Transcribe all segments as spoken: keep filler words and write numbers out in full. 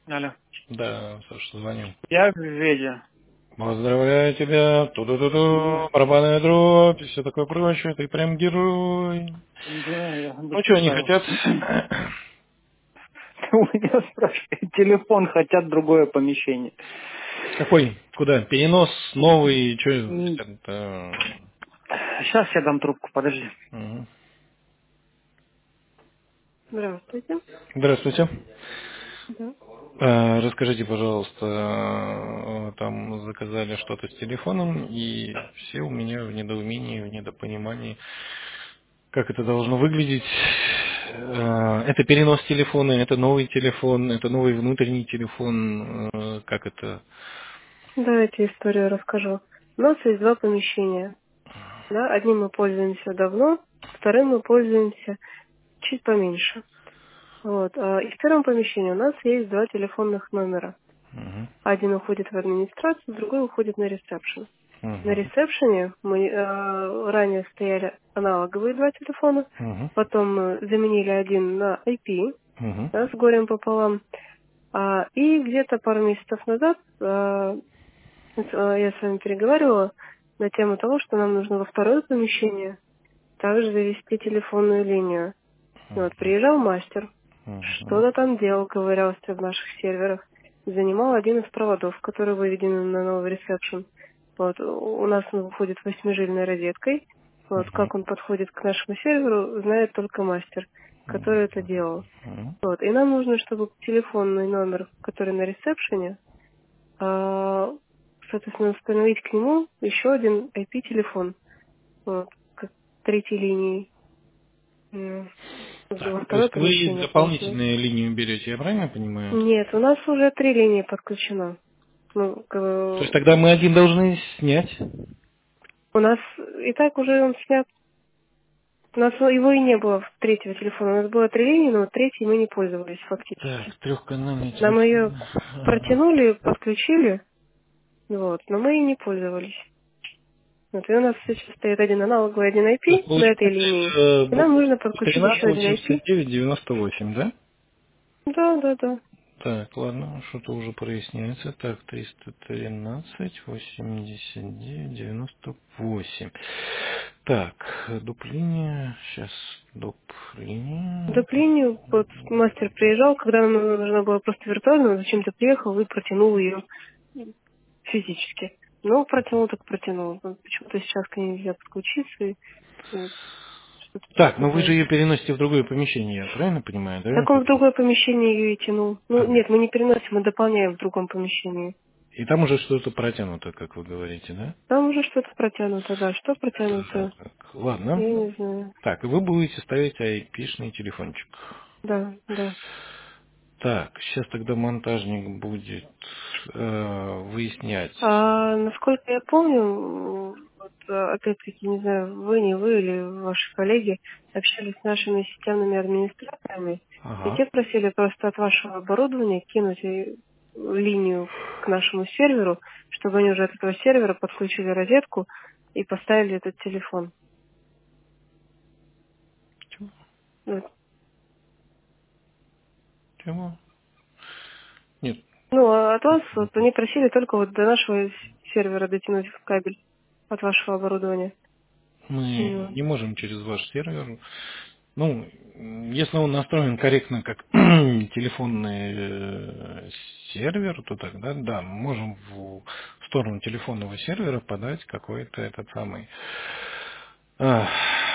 Алло. Да, Саша, звонил. Я в Веде. Поздравляю тебя, М, ту-ду-ду-ду, барабанная дробь и все такое прочее, ты прям герой. Да, я Ну что, они дописал. хотят? У меня спрашивают, телефон хотят другое помещение. Какой? Куда? Перенос новый, что М, это? Сейчас я дам трубку, подожди. Мгм. Здравствуйте. Здравствуйте. Да. А, Расскажите, пожалуйста, э, там заказали что-то с телефоном, и все у меня в недоумении, в недопонимании, как это должно выглядеть. Э, Это перенос телефона, это новый телефон, это новый внутренний телефон, э, как это? Давайте историю расскажу. У нас есть два помещения. Да? Одним мы пользуемся давно, вторым мы пользуемся чуть поменьше. Вот. а, И в первом помещении у нас есть два телефонных номера. Мгм, Один уходит в администрацию, другой уходит на ресепшн. На мгм, ресепшене мы э, ранее стояли аналоговые два телефона, мгм, потом мы заменили один на ай пи, мгм, да, с горем пополам. А, и где-то пару месяцев назад э, э, я с вами переговаривала на тему того, что нам нужно во второе помещение также завести телефонную линию. И вот приезжал мастер, мгм, что-то там делал, ковырялся в наших серверах, занимал один из проводов, который выведен на новый ресепшн. Вот, у нас он выходит восьмижильной розеткой. Вот, мгм, как он подходит к нашему серверу, знает только мастер, который это делал. мгм. Вот, и нам нужно, чтобы телефонный номер, который на ресепшене, а, соответственно, установить к нему еще один ай пи-телефон, вот, как третьей линии. М, Так, Во то второе есть вы помещение получилось. дополнительную линию берете, я правильно понимаю? Нет, у нас уже три линии подключено. Ну, к- То есть тогда мы один должны снять. у нас и так уже он снят. У нас его и не было в третьего телефона. У нас было три линии, но вот третьей мы не пользовались Так, фактически. трехканальный Нам ее телефон. Ага. протянули, подключили, вот, но мы и не пользовались. Вот, и у нас сейчас стоит один аналоговый, один То есть ай пи на получается этой линии. э, И нам буква нужно подключить тринадцать еще один восемьдесят ай пи. девять девяносто восемь, да? Да, да, да. Так, ладно, что-то уже проясняется. Так, триста тринадцать восемьдесят девять девяносто восемь. Так, доп. Линия. Сейчас доп. Линия. Доп. Линию вот мастер приезжал, когда нам нужно было просто виртуально, он зачем-то приехал и протянул ее физически. Ну, протянул так протянул. Вот почему-то сейчас к ней нельзя подключиться и вот, что-то Так, ну вы же такое. ее переносите в другое помещение, я правильно понимаю, да? Так он в другое помещение ее и тянул. Ну, Ага. нет, мы не переносим, мы дополняем в другом помещении. И там уже что-то протянуто, как вы говорите, да? Там уже что-то протянуто, да. Что протянуто, Так, ладно. я не знаю. Так, и вы будете ставить ай пи-шный телефончик. Да, да. Так, сейчас тогда монтажник будет э, выяснять. А насколько я помню, вот, а, опять-таки, не знаю, вы, не вы или ваши коллеги общались с нашими системными администраторами, и Ага. те просили просто от вашего оборудования кинуть э, линию к нашему серверу, чтобы они уже от этого сервера подключили розетку и поставили этот телефон. Чего? Вот. Чего? Нет, Ну, а от вас вот, они просили только вот до нашего сервера дотянуть кабель от вашего оборудования. мы Вот. не можем через ваш сервер. Ну, м, если он настроен корректно как телефонный э, сервер, то тогда да, мы можем в сторону телефонного сервера подать какой-то этот самый а,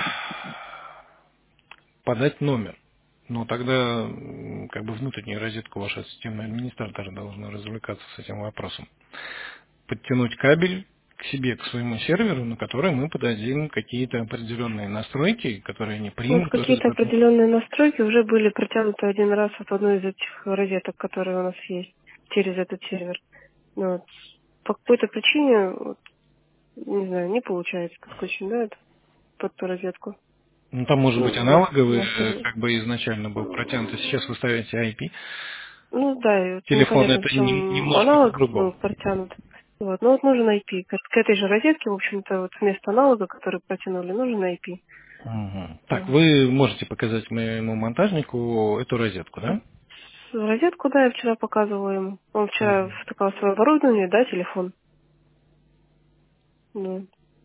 подать номер. Но тогда м, как бы внутренняя розетка вашего системного администратора должна развлекаться с этим вопросом. Подтянуть кабель к себе, к своему серверу, на который мы подадим какие-то определенные настройки, которые они Вот примут какие-то этот. определенные настройки уже были протянуты один раз от одной из этих розеток, которые у нас есть, через этот сервер. Но вот по какой-то причине, вот, не знаю, не получается подключить, да, это, под ту розетку. Ну, там может быть Ну, аналоговый, э, мастер, как бы изначально был протянут, а сейчас вы ставите ай пи. ну да, и вот Телефон непонятно, в это нем- чем немножко аналог был по-другому. протянут. Вот. Но вот нужен ай пи. К, к этой же розетке, в общем-то, вот вместо аналога, который протянули, нужен ай пи. Мгм. Так, Вот. вы можете показать моему монтажнику эту розетку, да? розетку, да, я вчера показывала ему. Он вчера Мгм. втыкал свое оборудование, да, телефон. Да,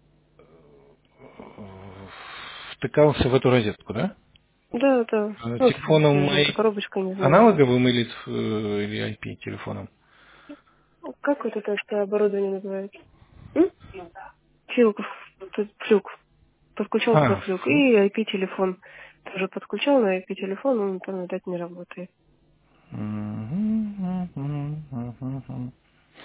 Втыкался в эту розетку, да? да. да. А Ну, с, телефоном наверное, это I- коробочка, не знаю. аналоговым или, с- э, или ай пи телефоном? Ну, как вот это что оборудование называется? М? Флюк. Тут флюк. Подключал туда А, флюк. фу. И ай пи-телефон. Тоже подключал на ай пи-телефон, он там, видать, не работает. Мгм, мгм, мгм, мгм.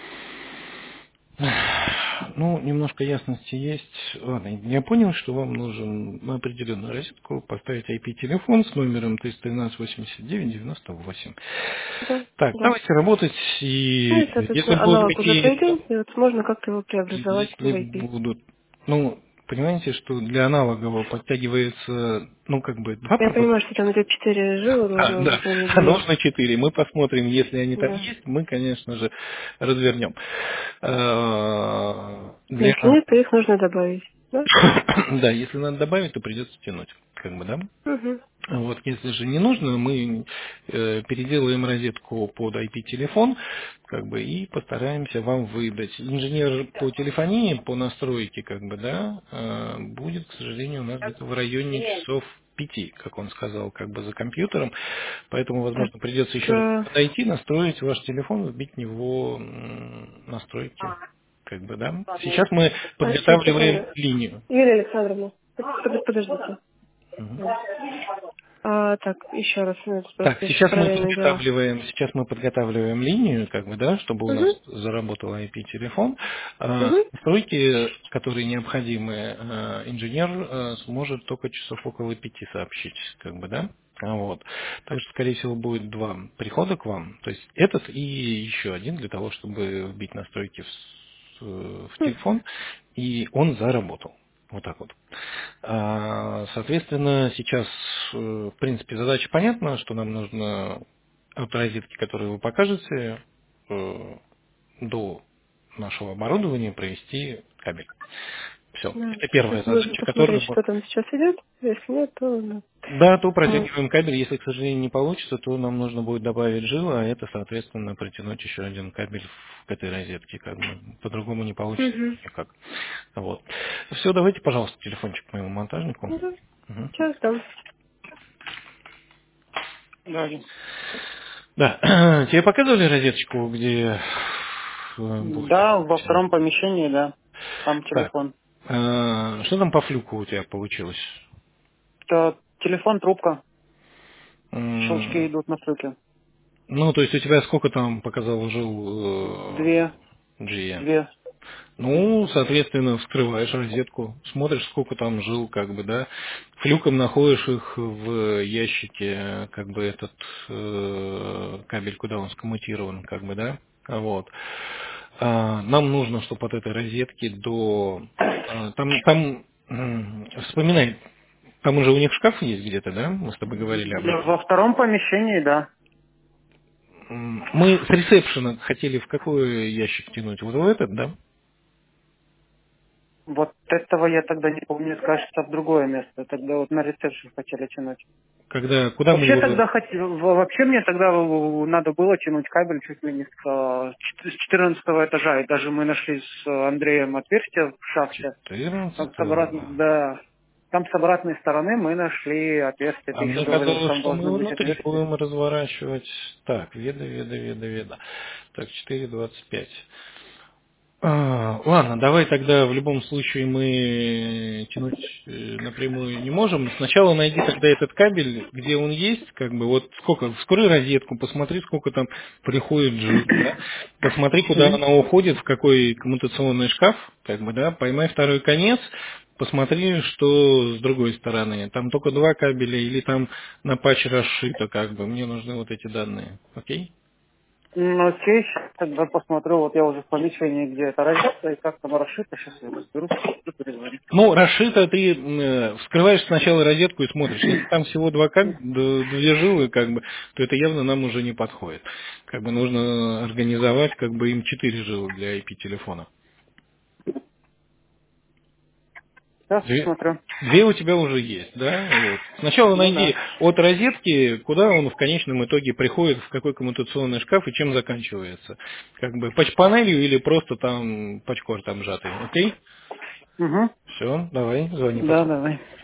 Ну, немножко ясности есть. Ладно, я понял, что вам нужен на определенную розетку поставить ай пи-телефон с номером триста тринадцать восемьдесят девять девяносто восемь. Да, Так, да. давайте работать, Ну и и, если соответственно, будут аналог уже какие-то, пройден, и вот можно как-то его преобразовать в если ай пи. будут, ну, понимаете, что для аналогового подтягивается, ну, как бы два Я провода. понимаю, что там идет четыре жилы, А, должно да, быть, а не а две. нужно четыре. Мы посмотрим, если они там Да. есть, мы, конечно же, развернем. Э, Для... Если нет, то их нужно добавить. Да? Да, если надо добавить, то придется тянуть, как бы, да? Угу. Вот, если же не нужно, мы э, переделаем розетку под ай пи-телефон, как бы, и постараемся вам выдать. Инженер по телефонии, по настройке, как бы, да, э, будет, к сожалению, у нас где-то в районе часов пяти, как он сказал, как бы за компьютером. Поэтому, Так, возможно, придется еще раз э, подойти, настроить ваш телефон, вбить в него м, настройки, как бы, да. Сейчас мы а, сейчас, подготавливаем секунду. линию. Юлия Александровна, под- подождите. Мгм. А, так, еще раз, ну, это Так, просто еще сейчас мы параллельное дело. подготавливаем, сейчас мы подготавливаем линию, как бы, да, чтобы у нас Угу. заработал ай пи-телефон. А, Угу. Настройки, которые необходимы, а, инженер а, сможет только часов около пяти сообщить, как бы, да. А Вот. Также, скорее всего, будет два прихода к вам. То есть этот и еще один для того, чтобы вбить настройки в, с- в телефон, и он заработал. Вот так вот. А, Соответственно, сейчас, э, в принципе, задача понятна, что нам нужно от розетки, которую вы покажете, э, до нашего оборудования провести кабель. Все. Да. Это первая Сейчас нужно задача, посмотреть, которую мы... что там сейчас идет. Если нет, то... Да. Да, то Ну, протягиваем кабель. Если, к сожалению, не получится, то нам нужно будет добавить жилы, а это, соответственно, протянуть еще один кабель к этой розетке. Как бы. По-другому не получится угу. никак. Вот. Все, давайте, пожалуйста, телефончик к моему монтажнику. Ну, да. Мгм. Сейчас там. Да, Да. Тебе показывали розеточку, где э, будет? да, во втором помещении, да. Там Так. телефон. э, Что там по флюку у тебя получилось? Это телефон, трубка. Щелчки М, идут на флюке. Ну, то есть у тебя сколько там показал жил Две, э, джи эн? две. Ну, соответственно, вскрываешь розетку, смотришь, сколько там жил, как бы, да. Флюком находишь их в ящике, как бы этот э, кабель, куда он скоммутирован, как бы, да. Вот. А, нам нужно, чтобы от этой розетки до... а, там, там, м, вспоминай, там уже у них шкаф есть где-то, да? Мы с тобой говорили об Да, этом. во втором помещении, да. М, Мы с ресепшена хотели в какой ящик тянуть? Вот в этот, да? Вот этого я тогда не помню, кажется, в другое место. Тогда вот на ресепшн хотели тянуть. Когда, куда мы Вообще его... тогда хотели, вообще мне тогда надо было тянуть кабель чуть ли не с э, с четырнадцатого этажа. И даже мы нашли с Андреем отверстие в шахте. Там с обратной, четырнадцатого. да, там с обратной стороны мы нашли отверстие. А Ты еще мне говорил, что казалось, там что мы должны быть внутри отверстия. будем разворачивать. Так, веда, веда, веда, веда. Так, четыре двадцать пять. А, ладно, давай тогда в любом случае мы тянуть э, напрямую не можем. Сначала найди тогда этот кабель, где он есть, как бы вот сколько, вскрой розетку, посмотри, сколько там приходит жил, да? Посмотри, куда Мгм. она уходит, в какой коммутационный шкаф, как бы, да, поймай второй конец, посмотри, что с другой стороны. Там только два кабеля или там на патч расшито, как бы. Мне нужны вот эти данные. Окей? Ну, окей, щас тогда посмотрю, вот я уже в помещении, где это розетка, и как там расшито, сейчас я разберусь, перезвоню. Ну, расшито ты э, вскрываешь сначала розетку и смотришь. Если там всего два кабеля, две жилы, как бы, то это явно нам уже не подходит. Как бы нужно организовать, как бы им четыре жилы для ай пи-телефона. Да, Две, смотрю. Две у тебя уже есть, да? Вот. Сначала Ну, найди да. от розетки, куда он в конечном итоге приходит, в какой коммутационный шкаф и чем заканчивается. Как бы патч-панелью или просто там патч-кор там сжатый, окей? Угу. Все, давай, звони Да, потом. давай.